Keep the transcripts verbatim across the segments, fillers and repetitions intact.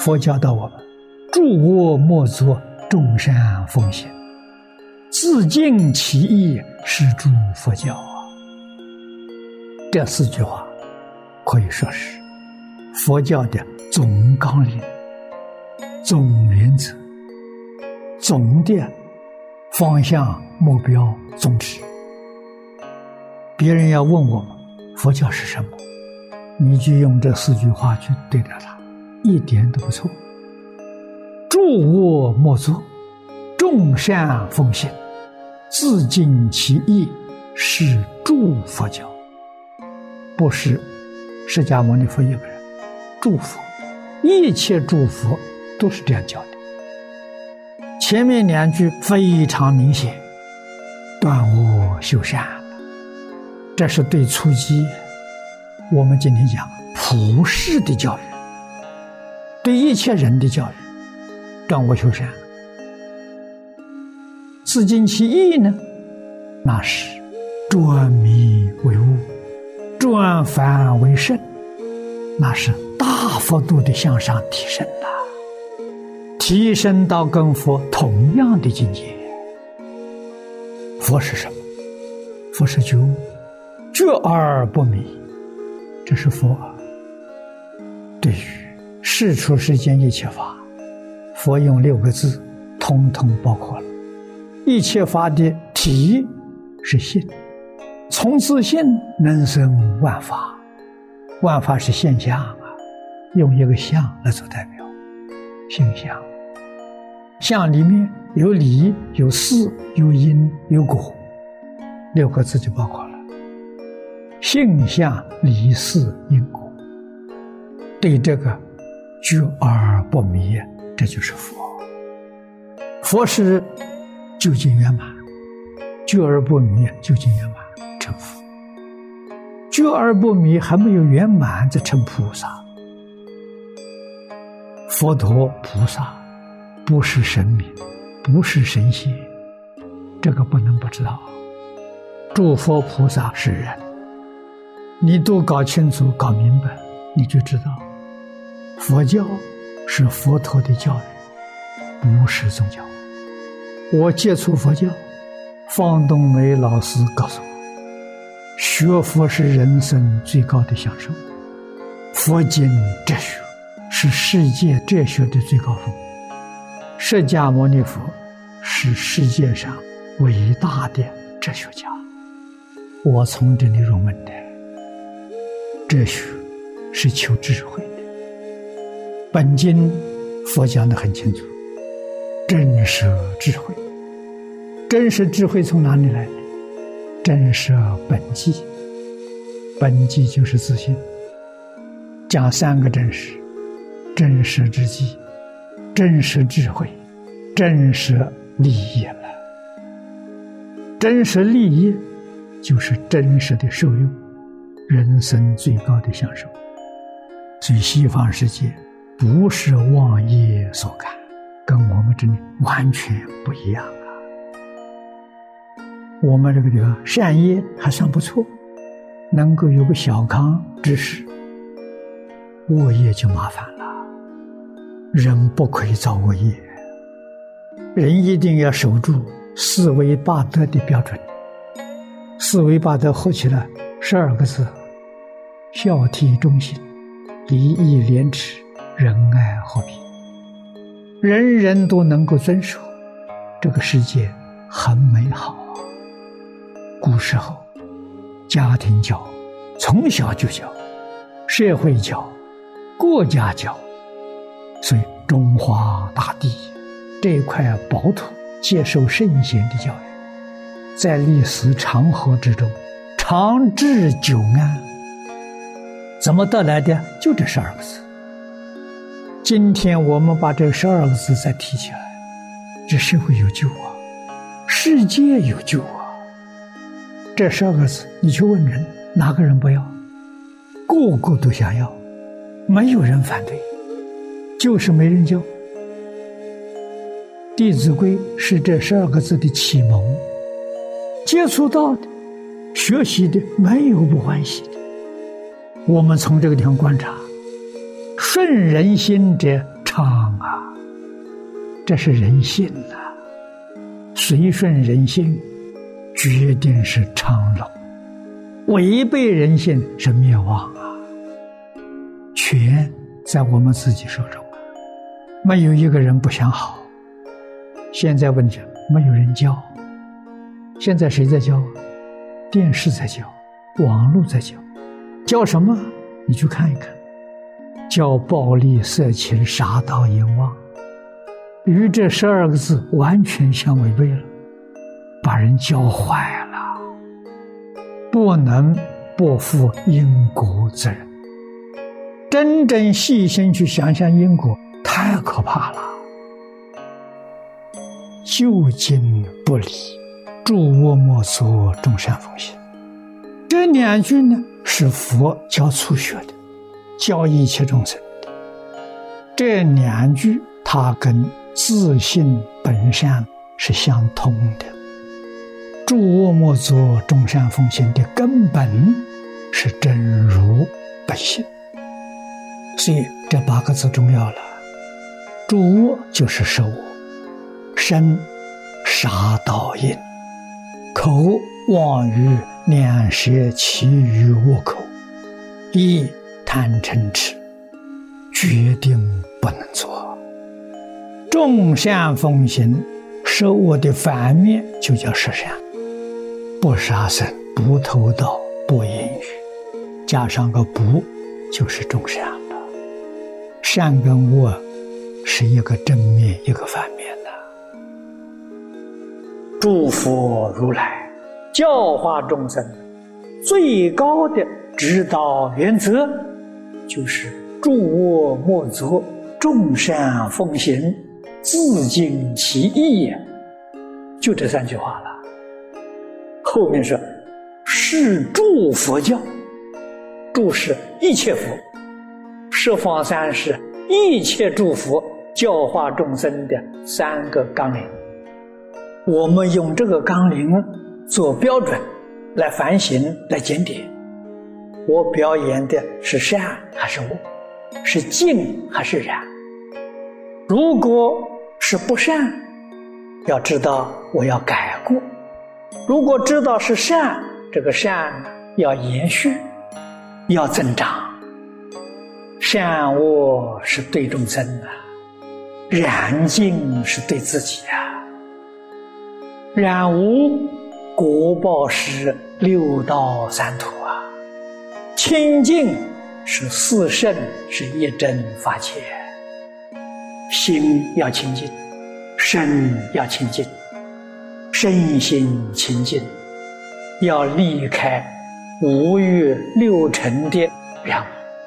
佛教导我们，诸恶莫作，众善奉行，自净其意，是诸佛教啊。这四句话可以说是佛教的总纲领、总原则、总的方向、目标、宗旨。别人要问我们佛教是什么，你就用这四句话去对待它，一点都不错。诸恶莫作，众善奉行，自净其意，是诸佛教。不是释迦牟尼佛一个人，诸佛，一切诸佛都是这样教的。前面两句非常明显，断恶修善，这是对初级我们今天讲普世的教育，对一切人的教育，断恶修善。自净其意呢，那是转迷为悟，转凡为圣，那是大幅度的向上提升了，提升到跟佛同样的境界。佛是什么？佛是觉悟，觉而不迷，这是佛。对于世出世间一切法，佛用六个字通通包括了。一切法的体是性，从自性能生万法，万法是现象啊，用一个相来做代表，性相。相里面有理、有事、有因、有果，六个字就包括了。性相理事因果，对这个觉而不迷，这就是佛。佛是究竟圆满，觉而不迷，究竟圆满成佛。觉而不迷还没有圆满，则成菩萨。佛陀菩萨不是神明，不是神仙，这个不能不知道。诸佛菩萨是人，你都搞清楚搞明白，你就知道佛教是佛陀的教育，不是宗教。我接触佛教，方东梅老师告诉我，学佛是人生最高的享受，佛经哲学是世界哲学的最高峰，释迦牟尼佛是世界上伟大的哲学家。我从这里入门的。哲学是求智慧的，本经佛讲得很清楚，真实智慧。真实智慧从哪里来的？真实本际，本际就是自信。讲三个真实：真实之际，真实智慧，真实利益了。真实利益就是真实的受用，人生最高的享受。所以西方世界不是妄业所感，跟我们这里完全不一样啊。我们这个地方善业还算不错，能够有个小康之事，恶业就麻烦了。人不可以造恶业，人一定要守住四维八德的标准。四维八德合起来十二个字：孝悌忠信、礼义廉耻、仁爱和平。人人都能够遵守，这个世界很美好。古时候家庭教从小就教，社会教，国家教，所以中华大地这块宝土接受圣贤的教育，在历史长河之中长治久安。怎么得来的？就这十二个字。今天我们把这十二个字再提起来，这社会有救啊，世界有救啊。这十二个字你去问人，哪个人不要？个个都想要，没有人反对，就是没人教。弟子规是这十二个字的启蒙，接触到的学习的没有不欢喜的。我们从这个地方观察，顺人心者昌啊！这是人性啊，随顺人性，决定是昌隆；违背人性是灭亡啊！权在我们自己手中啊，没有一个人不想好。现在问题没有人教，现在谁在教？电视在教，网络在教，教什么？你去看一看，教暴力、色情、杀盗、淫妄，与这十二个字完全相违背了，把人教坏了，不能不负因果责任。真正细心去想想因果，太可怕了。究竟不离，诸恶莫作，众善奉行。这两句呢，是佛教初学的，教一切众生的。这两句它跟自性本善是相通的。诸恶莫作，众善奉行的根本是真如本性。所以这八个字重要了。诸恶就是十恶，身杀盗淫，口妄语两舌绮语恶口，意贪嗔痴，决定不能做。众善奉行，十恶的反面就叫十善，不杀生，不偷盗，不淫语，加上个不，就是众善了。善跟恶是一个正面一个反面的。诸佛如来教化众生最高的指导原则，就是诸恶莫作，众善奉行，自净其意也。就这三句话了。后面是是诸佛教，诸是一切佛，十方三世一切诸佛教化众生的三个纲领。我们用这个纲领做标准来反省，来检点。我表演的是善还是恶，是净还是染？如果是不善，要知道我要改过；如果知道是善，这个善要延续，要增长。善恶是对众生啊，染净是对自己啊。染污果报是六道三途啊，清净是四圣，是一真法界。心要清净，身要清净，身心清净，要离开五欲六尘的染污。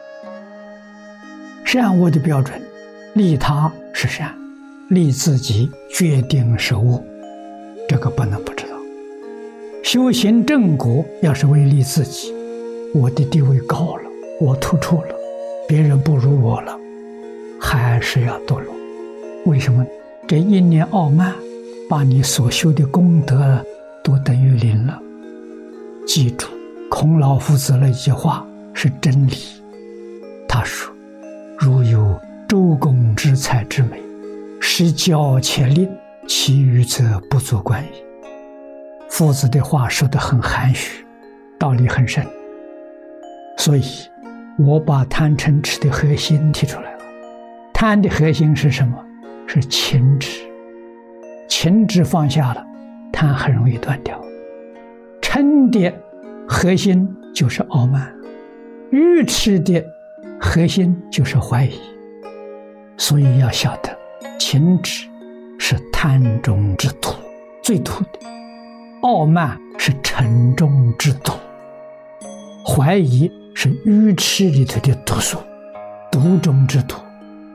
善恶的标准，利他是善，利自己决定是恶，这个不能不知道。修行正果要是为利自己，我的地位高了，我突出了，别人不如我了，还是要堕落。为什么？这一念傲慢把你所修的功德都等于零了。记住孔老夫子那句话是真理，他说如有周公之才之美，实教且令，其余则不足观矣。夫子的话说得很含蓄，道理很深。所以我把贪嗔痴的核心提出来了。贪的核心是什么？是情执。情执放下了，贪很容易断掉。嗔的核心就是傲慢，愚痴的核心就是怀疑。所以要晓得，情执是贪中之徒，最毒的；傲慢是嗔中之毒，怀疑是愚痴里头的毒素，毒中之毒。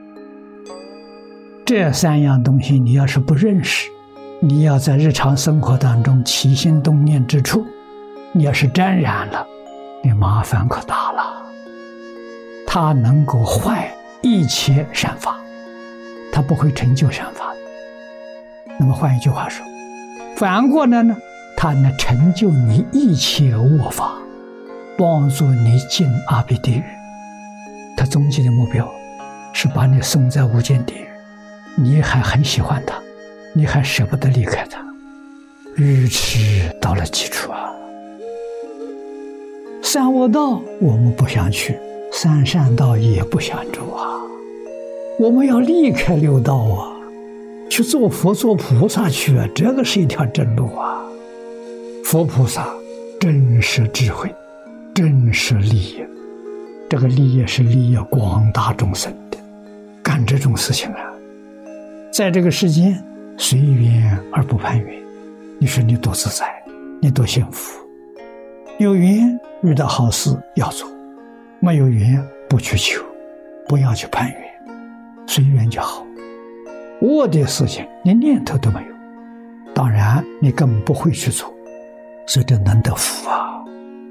这三样东西你要是不认识，你要在日常生活当中起心动念之处，你要是沾染了，你麻烦可大了。它能够坏一切善法，它不会成就善法。那么换一句话说，反过来呢，它能成就你一切恶法，帮助你进阿鼻地狱。它终极的目标是把你送在无间地狱，你还很喜欢他，你还舍不得离开他，愚痴到了极处啊！三恶道我们不想去，三善道也不想住啊！我们要离开六道啊，去做佛做菩萨去啊，这个是一条真路啊！佛菩萨真是智慧，真是利益，这个利益是利益广大众生的，干这种事情啊，在这个世间随缘而不攀缘，你说你多自在，你多幸福。有缘遇到好事要做，没有缘不去求，不要去攀缘，随缘就好。恶的事情连念头都没有，当然你根本不会去做，所以这能得福啊。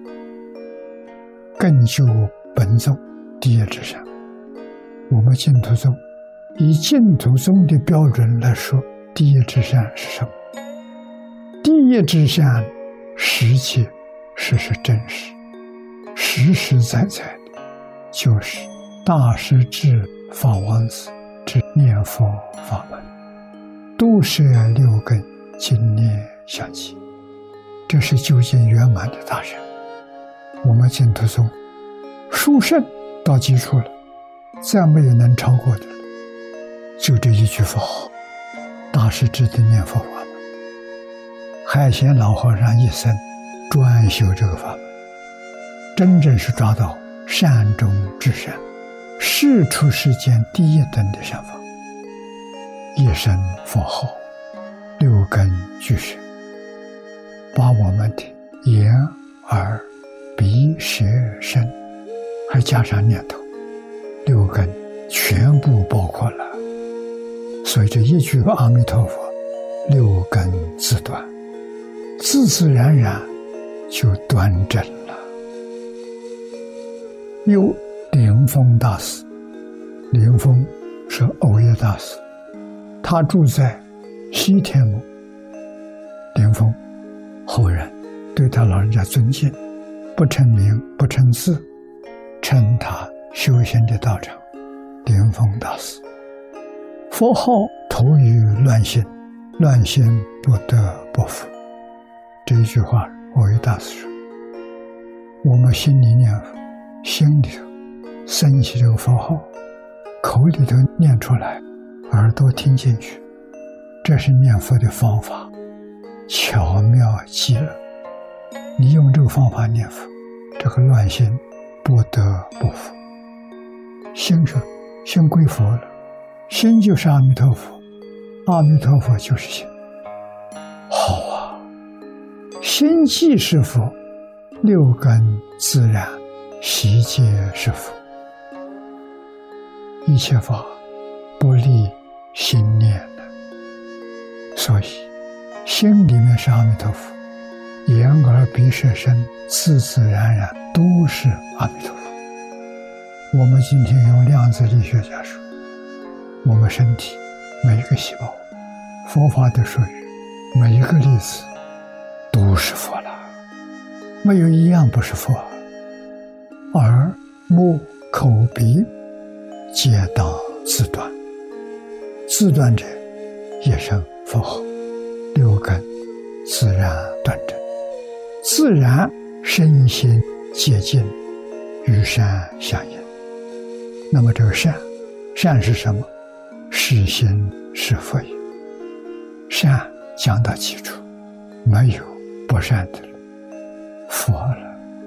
更究本宗第一之善，我们净土宗以净土宗的标准来说，第一之善是什么？第一之善实际实是真实，实实在在的，就是大师至法王子之念佛法门，都摄六根，精念相继，这是究竟圆满的大善。我们净土宗殊胜到基础了，再没有能超过的了，就这一句佛号，大师至的念佛法门。海贤老和尚一生专修这个法门，真正是抓到善中之善，世出世间第一等的善法。一生佛号，六根俱摄，把我们的眼耳鼻舌身还加上念头，六根全部包括了。所以这一句阿弥陀佛，六根自断，自自然然就端正了。有莲峰大师，莲峰是藕益大师，他住在西天门。莲峰后人对他老人家尊敬，不称名不称字，称他修行的道场莲峰大师。佛号投于乱心，乱心不得不服。这一句话藕益大师说，我们心里念佛，心里头升起这个佛号，口里头念出来，耳朵听进去，这是念佛的方法，巧妙极了。你用这个方法念佛，这个乱心不得不服。心说心归佛了，心就是阿弥陀佛，阿弥陀佛就是心。好啊，心即是佛，六根自然悉皆是佛。一切法不离心念的，所以心里面是阿弥陀佛，眼耳鼻舌身自自然然都是阿弥陀佛。我们今天用量子力学家说，我们身体每一个细胞，佛法的术语，每一个粒子都是佛了，没有一样不是佛。耳目口鼻皆当自断，自断者也生佛号，六根自然断正，自然身心洁净，与善相应。那么这个善，善是什么？是心是佛也。善讲到基础，没有不善的了，佛了。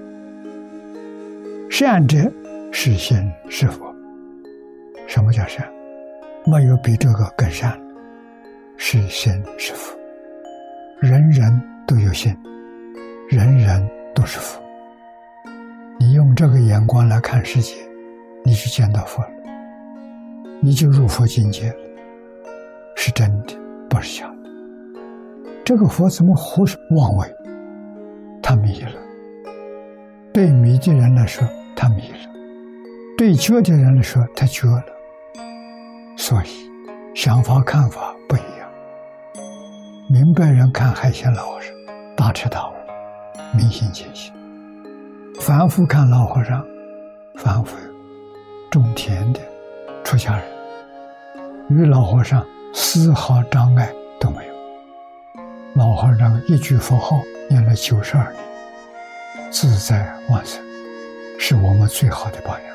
善者是心是佛。什么叫善？没有比这个更善的，是心是佛。人人都有心，人人都是佛。你用这个眼光来看世界，你就见到佛了，你就入佛境界了，是真的，不是假的。这个佛怎么胡说妄为？他迷了。对迷的人来说，他迷了；对觉的人来说，他觉了。所以想法看法不一样。明白人看海鲜老和尚大彻大悟，明心见性；凡夫看老和尚，凡夫种田的、 出家人，与老和尚丝毫障碍都没有。老和尚一句佛号念了九十二年，自在往生，是我们最好的榜样。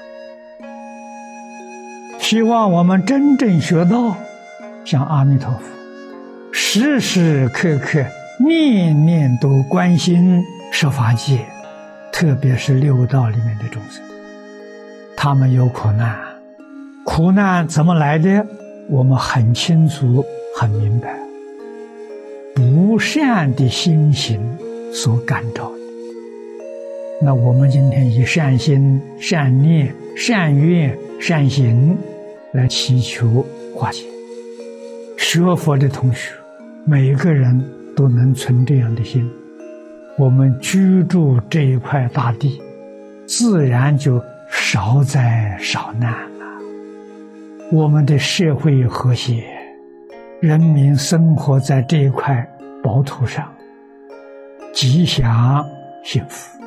希望我们真正学到像阿弥陀佛，时时刻刻念念都关心十法界，特别是六道里面的众生，他们有苦难，苦难怎么来的？我们很清楚很明白，不善的心行所感召的。那我们今天以善心、善念、善愿、善行来祈求化解。学佛的同学，每个人都能存这样的心，我们居住这一块大地，自然就少灾少难了。我们的社会和谐，人民生活在这一块宝土上，吉祥幸福。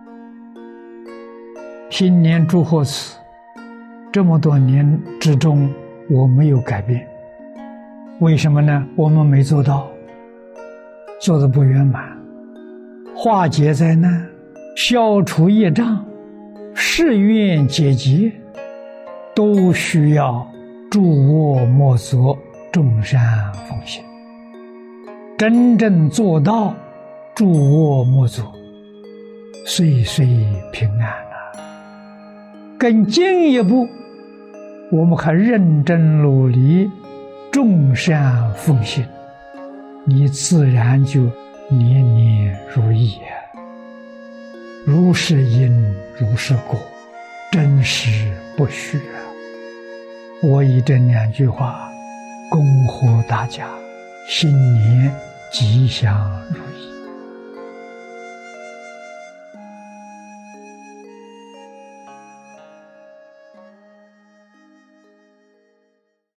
新年祝贺词，这么多年之中我没有改变，为什么呢？我们没做到，做得不圆满。化解灾难，消除业障，誓愿解结，都需要诸恶莫作，众善奉行。真正做到诸恶莫作，岁岁平安啊！更进一步，我们还认真努力，众善奉行，你自然就年年如意啊！如是因，如是果，真实不虚啊！我以这两句话恭贺大家，新年吉祥如意。